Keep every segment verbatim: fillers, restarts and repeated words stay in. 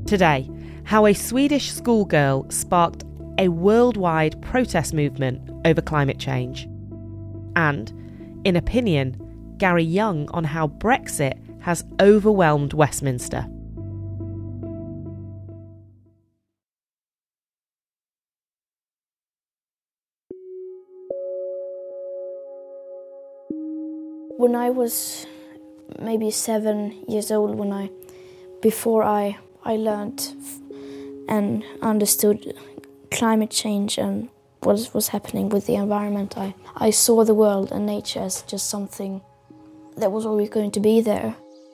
Today, how a Swedish schoolgirl sparked a worldwide protest movement over climate change. And, in opinion, Gary Young on how Brexit has overwhelmed Westminster. When I was maybe seven years old, when I, before I, I learned and understood climate change and what was happening with the environment, I, I saw the world and nature as just something that was always going to be there.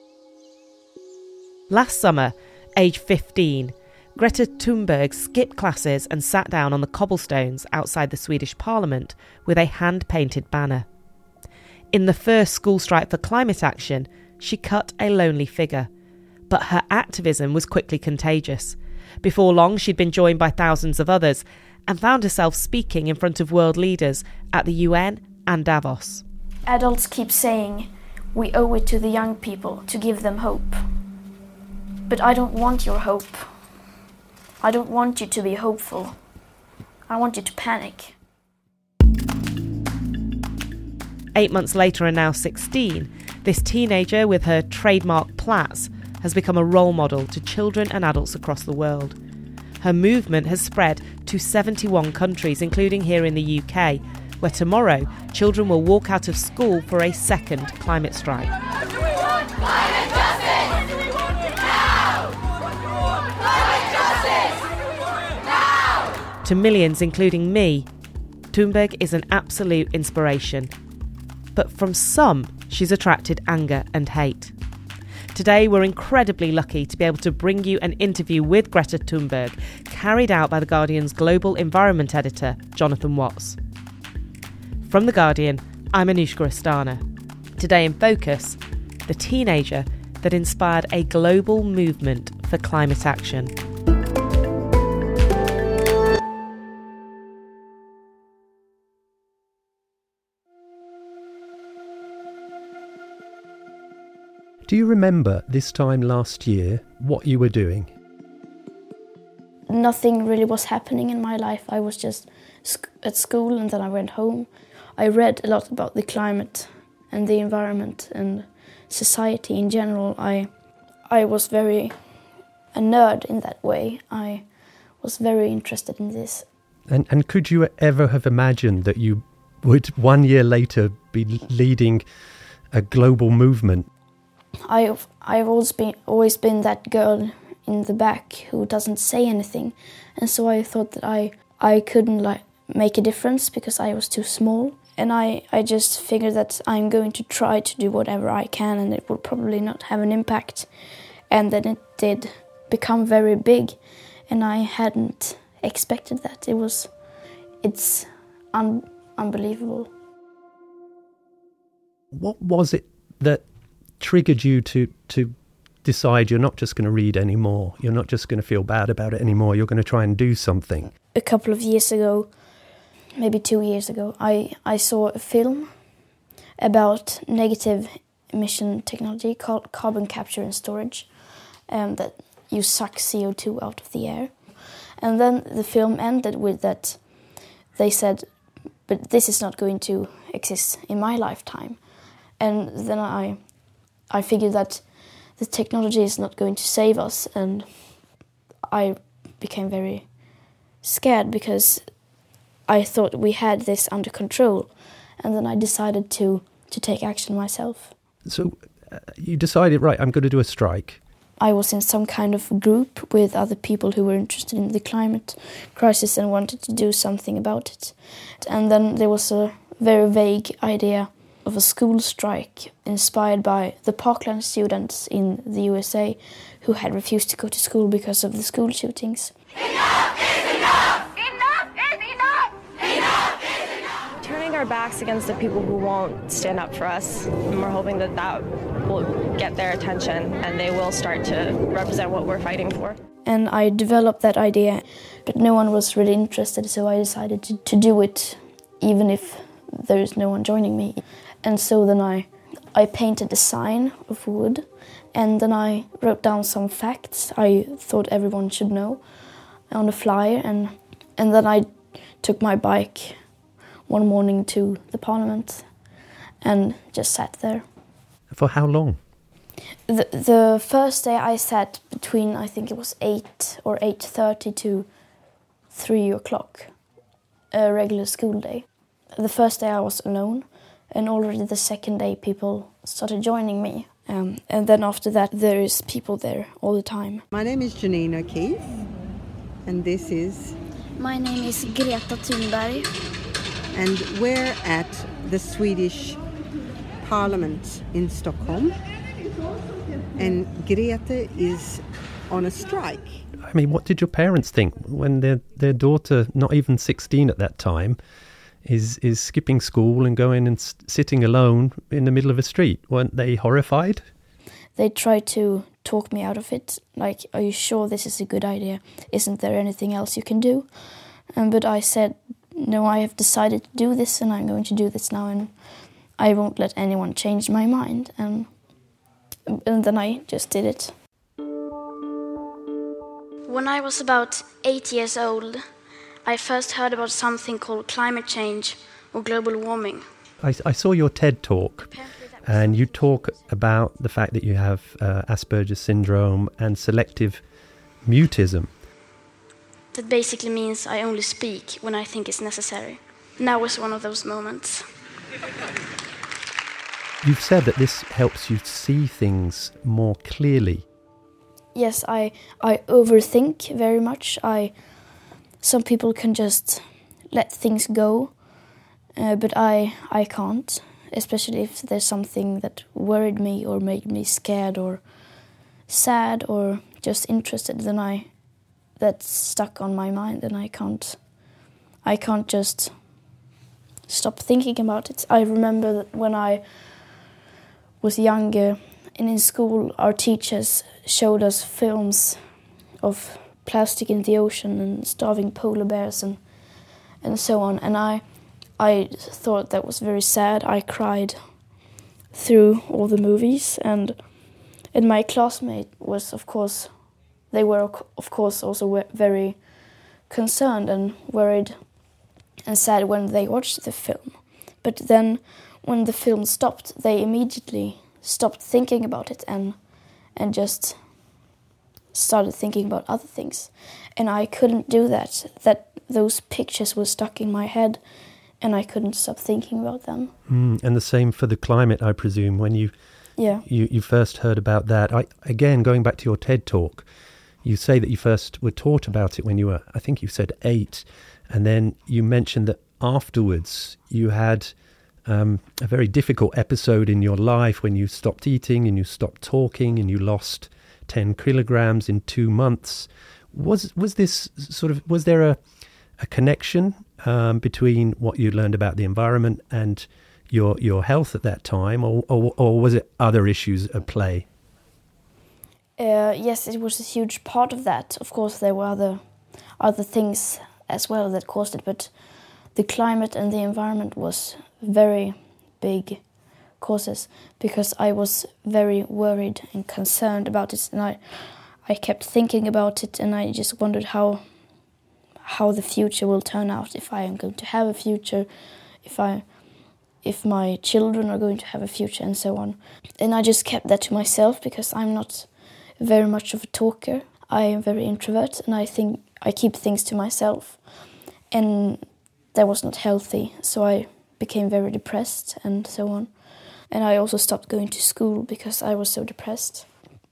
Last summer, age fifteen, Greta Thunberg skipped classes and sat down on the cobblestones outside the Swedish Parliament with a hand-painted banner. In the first school strike for climate action, she cut a lonely figure. But her activism was quickly contagious. Before long, she'd been joined by thousands of others and found herself speaking in front of world leaders at the U N and Davos. Adults keep saying, we owe it to the young people to give them hope. But I don't want your hope. I don't want you to be hopeful. I want you to panic. Eight months later and now sixteen, this teenager with her trademark plaits has become a role model to children and adults across the world. Her movement has spread to seventy-one countries, including here in the U K, where tomorrow children will walk out of school for a second climate strike. Do we want climate justice? Do we want it now? Climate justice now! To millions, including me, Thunberg is an absolute inspiration. But from some, she's attracted anger and hate. Today, we're incredibly lucky to be able to bring you an interview with Greta Thunberg, carried out by The Guardian's global environment editor, Jonathan Watts. From The Guardian, I'm Anushka Astana. Today in focus, the teenager that inspired a global movement for climate action. Do you remember this time last year what you were doing? Nothing really was happening in my life. I was just sc- at school and then I went home. I read a lot about the climate and the environment and society in general. I I was very a nerd in that way. I was very interested in this. And, and could you ever have imagined that you would one year later be leading a global movement? I've I've always been always been that girl in the back who doesn't say anything, and so I thought that I I couldn't like make a difference because I was too small, and I I just figured that I'm going to try to do whatever I can, and it will probably not have an impact, and then it did become very big, and I hadn't expected that. It was it's un, unbelievable. What was it that triggered you to to decide you're not just going to read anymore, you're not just going to feel bad about it anymore, you're going to try and do something? A couple of years ago, maybe two years ago, I, I saw a film about negative emission technology called carbon capture and storage, um, that you suck C O two out of the air. And then the film ended with that they said, but this is not going to exist in my lifetime. And then I I figured that the technology is not going to save us, and I became very scared because I thought we had this under control, and then I decided to, to take action myself. So uh, you decided, right, I'm going to do a strike. I was in some kind of group with other people who were interested in the climate crisis and wanted to do something about it. And then there was a very vague idea of a school strike inspired by the Parkland students in the U S A who had refused to go to school because of the school shootings. Enough is enough! Enough is enough! Enough is enough! Turning our backs against the people who won't stand up for us, and we're hoping that that will get their attention and they will start to represent what we're fighting for. And I developed that idea, but no one was really interested, so I decided to, to do it even if there is no one joining me. And so then I I painted a sign of wood, and then I wrote down some facts I thought everyone should know on a flyer, and and then I took my bike one morning to the Parliament and just sat there. For how long? The the first day I sat between, I think it was eight or eight thirty to three o'clock, a regular school day. The first day I was alone, and already the second day people started joining me. Um, and then after that there is people there all the time. My name is Janine O'Keefe, and this is... My name is Greta Thunberg. And we're at the Swedish Parliament in Stockholm. And Greta is on a strike. I mean, what did your parents think when their their daughter, not even sixteen at that time, is is skipping school and going and s- sitting alone in the middle of a street? Weren't they horrified? They tried to talk me out of it. Like, are you sure this is a good idea? Isn't there anything else you can do? Um, but I said, no, I have decided to do this, and I'm going to do this now, and I won't let anyone change my mind. And and then I just did it. When I was about eight years old, I first heard about something called climate change or global warming. I, I saw your TED talk, and you talk about the fact that you have uh, Asperger's syndrome and selective mutism. That basically means I only speak when I think it's necessary. Now was one of those moments. You've said that this helps you see things more clearly. Yes, I I overthink very much. I some people can just let things go, uh, but I I can't. Especially if there's something that worried me or made me scared or sad or just interested, then I that's stuck on my mind, and I can't I can't just stop thinking about it. I remember that when I was younger and in school, our teachers showed us films of plastic in the ocean and starving polar bears and and so on, and I I thought that was very sad. I cried through all the movies, and and my classmate was, of course, they were of course also very concerned and worried and sad when they watched the film. But then when the film stopped, they immediately stopped thinking about it and and just started thinking about other things. And I couldn't do that. That those pictures were stuck in my head, and I couldn't stop thinking about them. Mm, and the same for the climate, I presume, when you, yeah. you you first heard about that. I, again, going back to your TED talk, you say that you first were taught about it when you were, I think you said eight, and then you mentioned that afterwards you had um, a very difficult episode in your life when you stopped eating and you stopped talking and you lost ten kilograms in two months. Was was this sort of, was there a, a connection um, between what you learned about the environment and your your health at that time, or or, or was it other issues at play? Uh, yes, it was a huge part of that. Of course, there were other other things as well that caused it, but the climate and the environment was very big causes, because I was very worried and concerned about it, and I I kept thinking about it, and I just wondered how how the future will turn out, if I am going to have a future, if I if my children are going to have a future, and so on. And I just kept that to myself, because I'm not very much of a talker. I am very introvert, and I think I keep things to myself, and that was not healthy. So I became very depressed and so on. And I also stopped going to school because I was so depressed.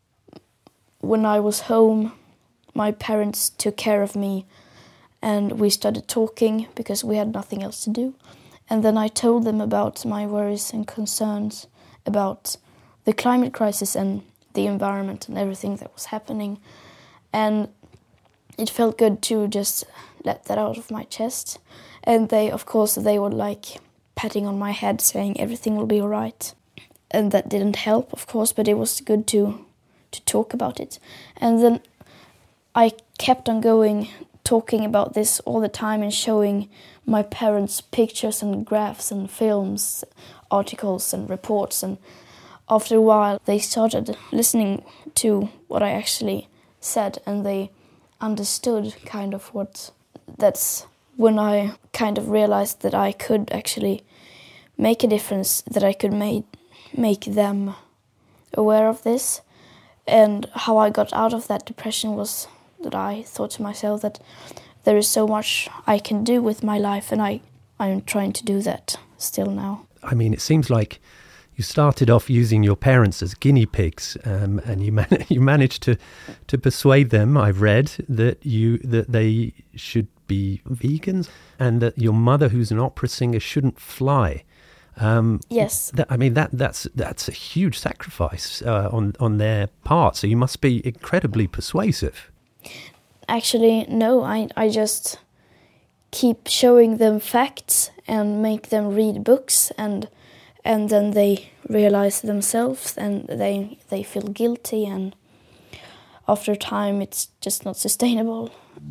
When I was home, my parents took care of me, and we started talking because we had nothing else to do. And then I told them about my worries and concerns about the climate crisis and the environment and everything that was happening. And it felt good to just let that out of my chest. And they, of course, they were like patting on my head, saying everything will be all right. And that didn't help, of course, but it was good to to talk about it. And then I kept on going, talking about this all the time and showing my parents pictures and graphs and films, articles and reports. And after a while, they started listening to what I actually said, and they understood kind of what... That's when I kind of realized that I could actually make a difference, that I could make, make them aware of this. And how I got out of that depression was that I thought to myself that there is so much I can do with my life, and I, I'm trying to do that still now. I mean, it seems like you started off using your parents as guinea pigs, um, and you man- you managed to, to persuade them, I've read, that you that they should be vegans, and that your mother, who's an opera singer, shouldn't fly. Um, yes. That, I mean, that that's that's a huge sacrifice uh, on, on their part, so you must be incredibly persuasive. Actually, no, I, I just keep showing them facts and make them read books, and and then they realize themselves, and they they feel guilty, and after time it's just not sustainable.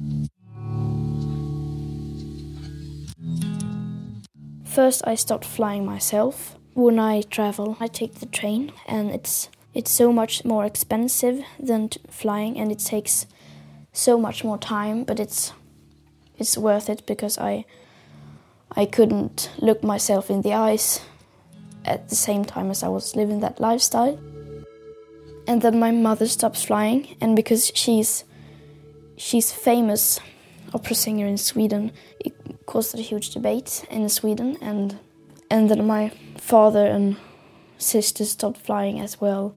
First I stopped flying myself. When I travel, I take the train, and it's it's so much more expensive than t- flying, and it takes so much more time, but it's it's worth it because I I couldn't look myself in the eyes at the same time as I was living that lifestyle. And then my mother stops flying, and because she's she's famous opera singer in Sweden, it caused a huge debate in Sweden, and and then my father and sister stopped flying as well.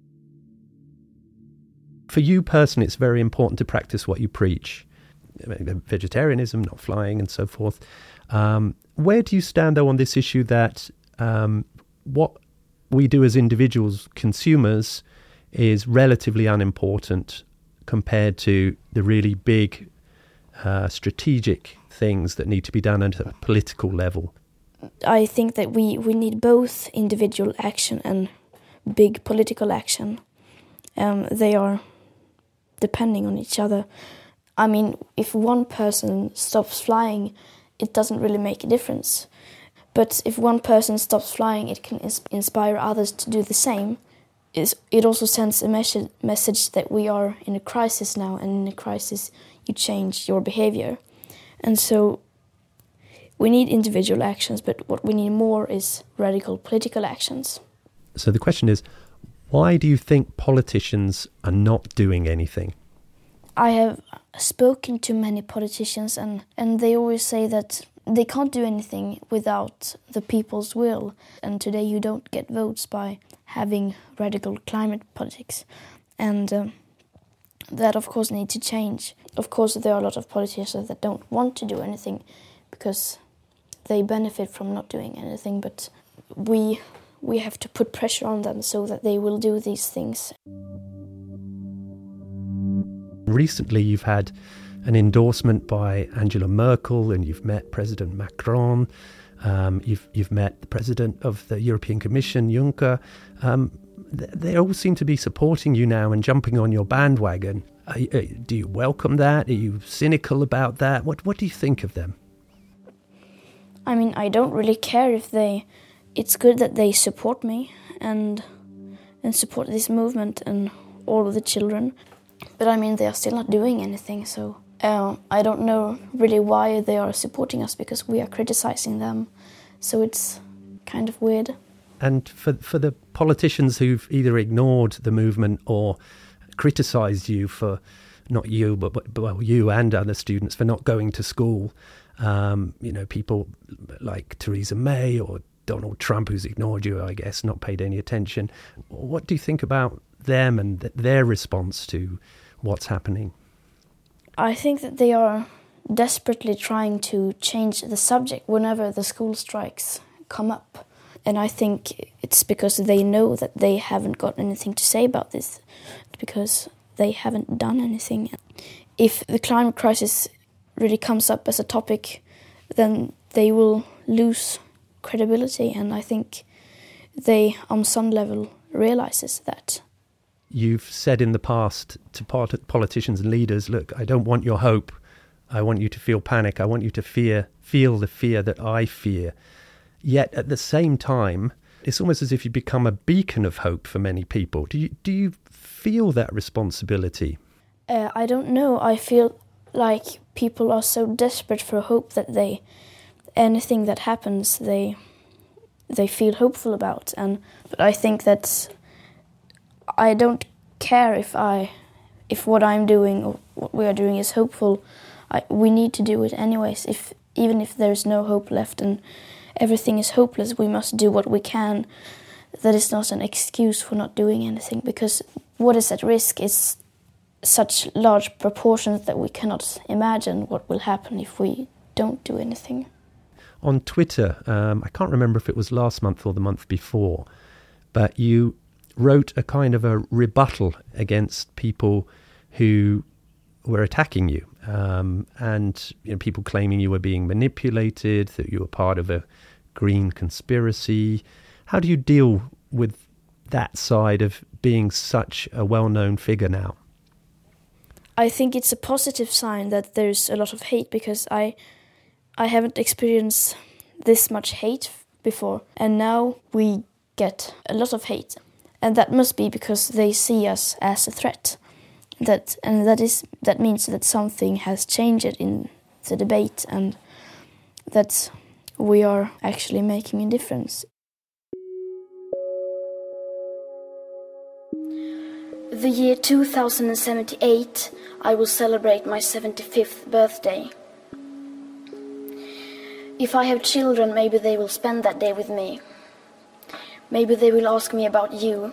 For you personally, it's very important to practice what you preach. Vegetarianism, not flying, and so forth. Um, where do you stand, though, on this issue that um, what we do as individuals, consumers, is relatively unimportant compared to the really big uh, strategic things that need to be done at a political level? I think that we, we need both individual action and big political action. Um, they are depending on each other. I mean, if one person stops flying, it doesn't really make a difference. But if one person stops flying, it can ins- inspire others to do the same. It's, it also sends a mes- message that we are in a crisis now, and in a crisis you change your behavior. And so we need individual actions, but what we need more is radical political actions. So the question is, why do you think politicians are not doing anything? I have spoken to many politicians, and, and they always say that they can't do anything without the people's will. And today you don't get votes by having radical climate politics. And um, that, of course, needs to change. Of course, there are a lot of politicians that don't want to do anything because they benefit from not doing anything. But we we have to put pressure on them so that they will do these things. Recently, you've had an endorsement by Angela Merkel, and you've met President Macron. Um, you've you've met the President of the European Commission, Juncker. Um, th- they all seem to be supporting you now and jumping on your bandwagon. Uh, uh, do you welcome that? Are you cynical about that? What What do you think of them? I mean, I don't really care if they... It's good that they support me and and support this movement and all of the children. But I mean, they are still not doing anything, so uh, I don't know really why they are supporting us, because we are criticizing them. So it's kind of weird. And for for the politicians who've either ignored the movement or criticized you for, not you, but, but well, you and other students for not going to school, um, you know, people like Theresa May or Donald Trump, who's ignored you, I guess, not paid any attention. What do you think about them and th- their response to what's happening? I think that they are desperately trying to change the subject whenever the school strikes come up. And I think it's because they know that they haven't got anything to say about this, because they haven't done anything. If the climate crisis really comes up as a topic, then they will lose credibility, and I think they, on some level, realizes that. You've said in the past to politicians and leaders, look, I don't want your hope. I want you to feel panic. I want you to fear, feel the fear that I fear. Yet at the same time, it's almost as if you become a beacon of hope for many people. Do you do you feel that responsibility? Uh, I don't know. I feel like people are so desperate for hope that they, anything that happens, they they feel hopeful about. And but I think that I don't care if I, if what I'm doing or what we are doing is hopeful. I, we need to do it anyways. If even if there's no hope left and everything is hopeless, we must do what we can. That is not an excuse for not doing anything, because what is at risk is such large proportions that we cannot imagine what will happen if we don't do anything. On Twitter, um, I can't remember if it was last month or the month before, but you wrote a kind of a rebuttal against people who were attacking you, um, and you know, people claiming you were being manipulated, that you were part of a green conspiracy. How do you deal with that side of being such a well-known figure now? I think it's a positive sign that there's a lot of hate, because I I haven't experienced this much hate before, and now we get a lot of hate, and that must be because they see us as a threat. That and that is that means that something has changed in the debate, and that we are actually making a difference. The year two thousand seventy-eight, I will celebrate my seventy-fifth birthday. If I have children, maybe they will spend that day with me. Maybe they will ask me about you.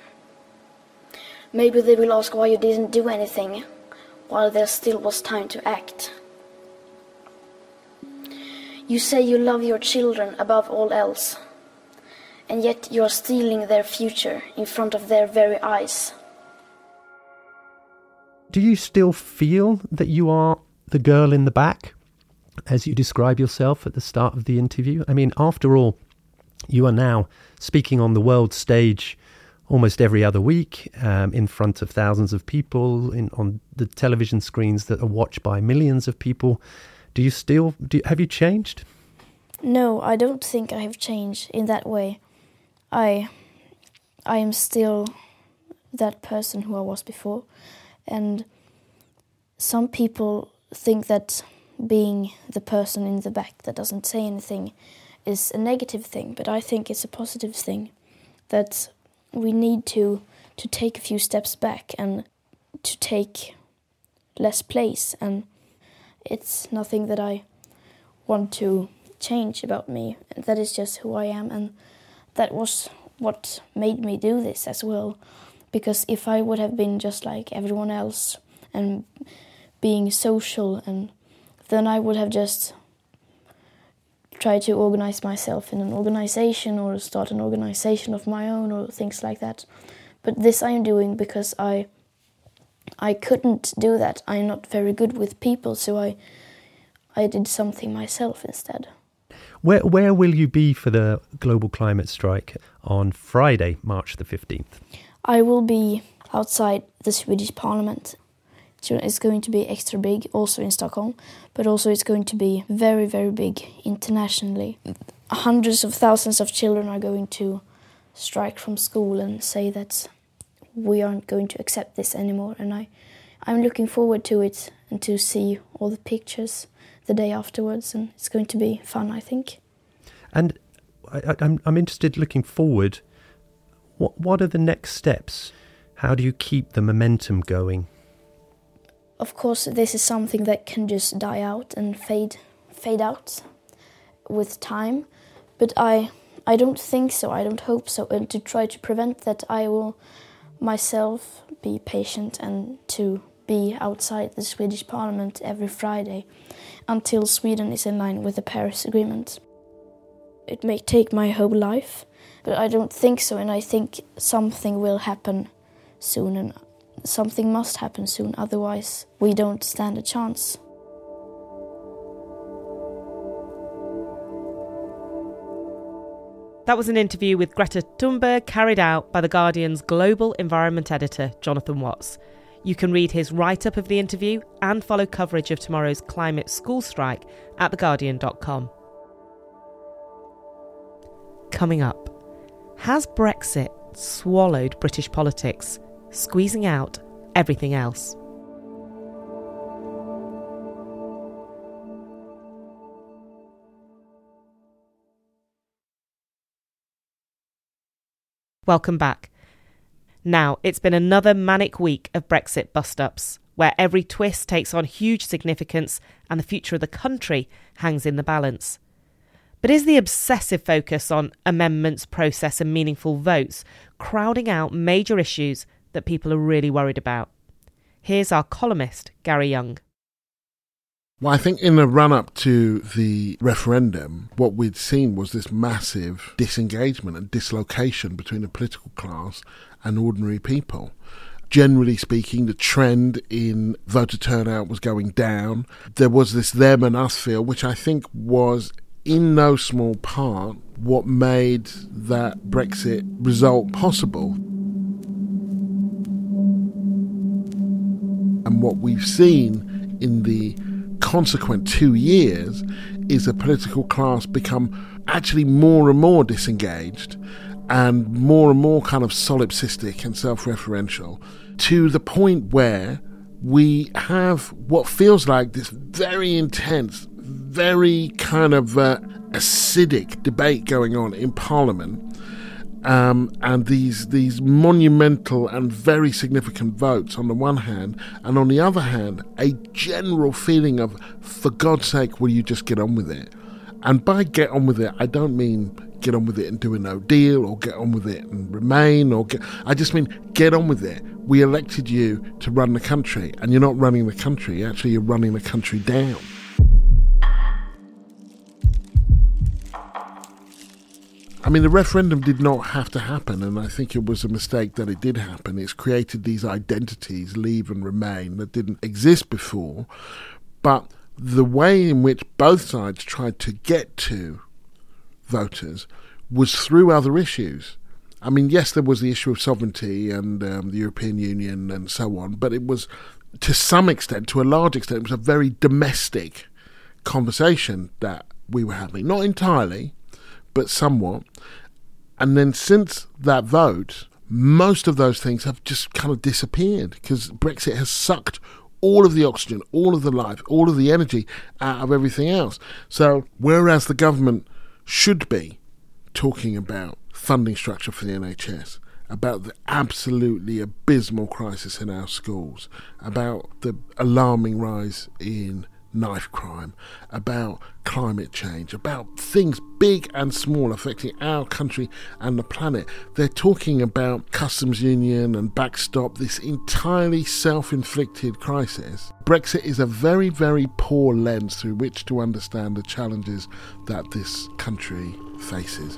Maybe they will ask why you didn't do anything, while there still was time to act. You say you love your children above all else, and yet you are stealing their future in front of their very eyes. Do you still feel that you are the girl in the back, as you describe yourself at the start of the interview? I mean, after all, you are now speaking on the world stage almost every other week, um, in front of thousands of people, in on the television screens that are watched by millions of people. Do you still, do, have you changed? No, I don't think I have changed in that way. I, I am still that person who I was before. And some people think that being the person in the back that doesn't say anything is a negative thing, but I think it's a positive thing, that we need to to take a few steps back and to take less place, and it's nothing that I want to change about me. That is just who I am, and that was what made me do this as well. Because if I would have been just like everyone else and being social, and then I would have just tried to organize myself in an organization or start an organization of my own or things like that. But this I'm doing because I I couldn't do that. I'm not very good with people, so I I did something myself instead. Where where will you be for the global climate strike on Friday, March the fifteenth? I will be outside the Swedish Parliament. It's going to be extra big, also in Stockholm, but also it's going to be very, very big internationally. Hundreds of thousands of children are going to strike from school and say that we aren't going to accept this anymore. And I, I'm looking forward to it and to see all the pictures the day afterwards, and it's going to be fun, I think. And I, I'm, I'm interested, looking forward, what what are the next steps? How do you keep the momentum going? Of course, this is something that can just die out and fade fade out with time, but I I don't think so, I don't hope so, and to try to prevent that, I will myself be patient and to be outside the Swedish Parliament every Friday until Sweden is in line with the Paris Agreement. It may take my whole life, but I don't think so, and I think something will happen soon, and something must happen soon, otherwise we don't stand a chance. That was an interview with Greta Thunberg carried out by The Guardian's global environment editor, Jonathan Watts. You can read his write-up of the interview and follow coverage of tomorrow's climate school strike at the guardian dot com. Coming up, Has Brexit swallowed British politics, squeezing out everything else? Welcome back. Now, it's been another manic week of Brexit bust-ups, where every twist takes on huge significance and the future of the country hangs in the balance. But is the obsessive focus on amendments, process and meaningful votes crowding out major issues that people are really worried about? Here's our columnist, Gary Young. Well, I think in the run-up to the referendum, what we'd seen was this massive disengagement and dislocation between the political class and ordinary people. Generally speaking, the trend in voter turnout was going down. There was this them and us feel, which I think was in no small part what made that Brexit result possible. And what we've seen in the consequent two years is a political class become actually more and more disengaged and more and more kind of solipsistic and self-referential, to the point where we have what feels like this very intense, very kind of uh, acidic debate going on in Parliament, um, and these these monumental and very significant votes on the one hand, and on the other hand, a general feeling of, for God's sake, will you just get on with it? And by get on with it, I don't mean get on with it and do a no deal, or get on with it and remain, or get, I just mean get on with it. We elected you to run the country, and you're not running the country, actually you're running the country down. I mean, the referendum did not have to happen, and I think it was a mistake that it did happen. It's created these identities, leave and remain, that didn't exist before. But the way in which both sides tried to get to voters was through other issues. I mean, yes, there was the issue of sovereignty and um, the European Union and so on, but it was, to some extent, to a large extent, it was a very domestic conversation that we were having. Not entirely, but somewhat. And then since that vote, most of those things have just kind of disappeared, because Brexit has sucked all of the oxygen, all of the life, all of the energy out of everything else. So whereas the government should be talking about funding structure for the N H S, about the absolutely abysmal crisis in our schools, about the alarming rise in knife crime, about climate change, about things big and small affecting our country and the planet. They're talking about customs union and backstop, this entirely self-inflicted crisis. Brexit is a very, very poor lens through which to understand the challenges that this country faces.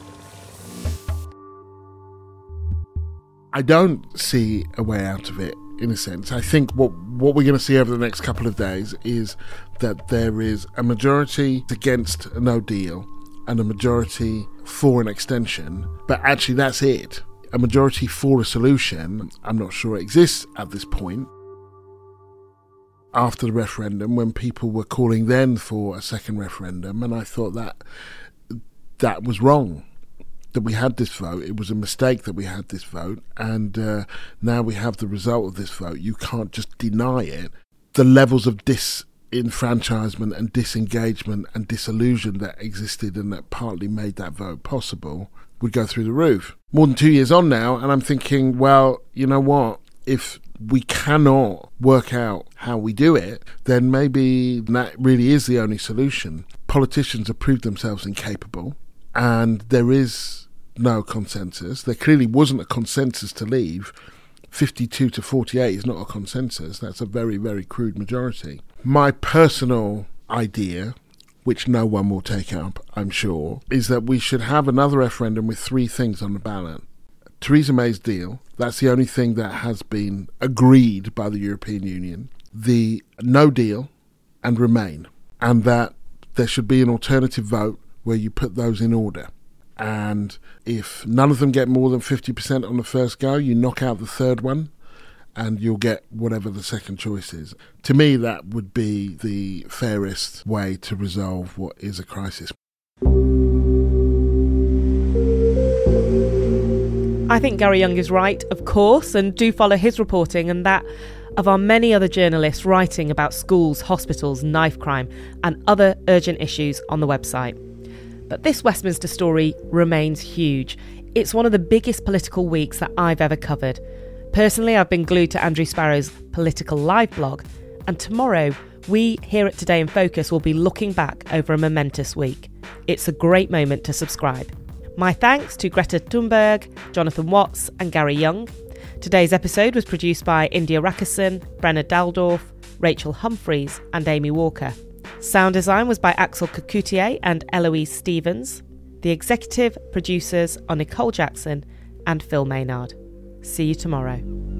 I don't see a way out of it, in a sense. I think what what we're going to see over the next couple of days is that there is a majority against a no deal and a majority for an extension, but actually that's it. A majority for a solution, I'm not sure it exists at this point. After the referendum, when people were calling then for a second referendum, and I thought that that was wrong. That we had this vote, it was a mistake that we had this vote, and uh, now we have the result of this vote. You can't just deny it. The levels of disenfranchisement and disengagement and disillusion that existed and that partly made that vote possible would go through the roof. More than two years on now, and I'm thinking, well, you know what? If we cannot work out how we do it, then maybe that really is the only solution. Politicians have proved themselves incapable, and there is no consensus. There clearly wasn't a consensus to leave. fifty-two to forty-eight is not a consensus. That's a very, very crude majority. My personal idea, which no one will take up, I'm sure, is that we should have another referendum with three things on the ballot. Theresa May's deal, that's the only thing that has been agreed by the European Union. The no deal and remain. And that there should be an alternative vote where you put those in order. And if none of them get more than fifty percent on the first go, you knock out the third one and you'll get whatever the second choice is. To me, that would be the fairest way to resolve what is a crisis. I think Gary Younge is right, of course, and do follow his reporting and that of our many other journalists writing about schools, hospitals, knife crime and other urgent issues on the website. But this Westminster story remains huge. It's one of the biggest political weeks that I've ever covered. Personally, I've been glued to Andrew Sparrow's Political Live blog, and tomorrow we here at Today in Focus will be looking back over a momentous week. It's a great moment to subscribe. My thanks to Greta Thunberg, Jonathan Watts and Gary Younge. Today's episode was produced by India Rakison, Brenna Daldorf, Rachel Humphreys and Amy Walker. Sound design was by Axel Kacoutier and Eloise Stevens. The executive producers are Nicole Jackson and Phil Maynard. See you tomorrow.